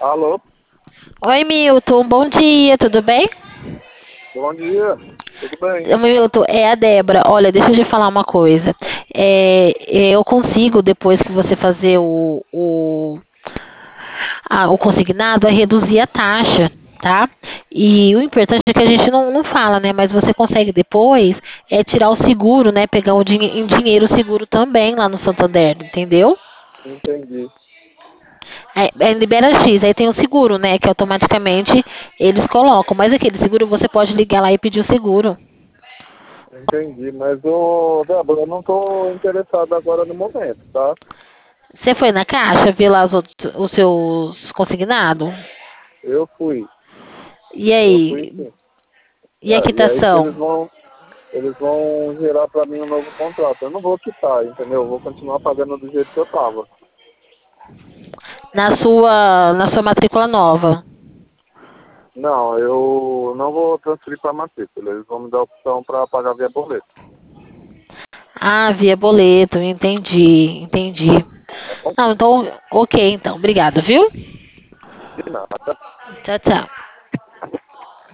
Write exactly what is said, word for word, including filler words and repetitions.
Alô, Oi, Milton, bom dia, tudo bem? bom dia. Tudo bem? Ô, Milton, é a Débora. Olha, deixa eu te falar uma coisa. É, é, eu consigo, depois que você fazer o, o, a- o consignado, é reduzir a taxa, tá? E o importante é que a gente não, não fala, né? Mas você consegue depois é tirar o seguro, né? Pegar o dinhe em dinheiro seguro também lá no Santander, entendeu? Entendi. É, é, libera X, aí tem o seguro, né? Que automaticamente eles colocam. Mas aquele seguro você pode ligar lá e pedir o seguro. Entendi. Mas, ô, Débora, eu não estou interessado agora no momento, tá? Você foi na caixa ver lá os, outros, os seus consignados? Eu fui. E Eu fui aí? sim. E a É, e aí que eles quitação? vão, eles vão gerar para mim um novo contrato. Eu não vou quitar, entendeu? Eu vou continuar pagando do jeito que eu tava. Na sua, na sua matrícula nova? Não, eu não vou transferir para matrícula. Eles vão me dar a opção para pagar via boleto. Ah, via boleto, entendi, entendi. Tá bom? Não, então, ok, então. Obrigada, viu? De nada. Tchau, tchau.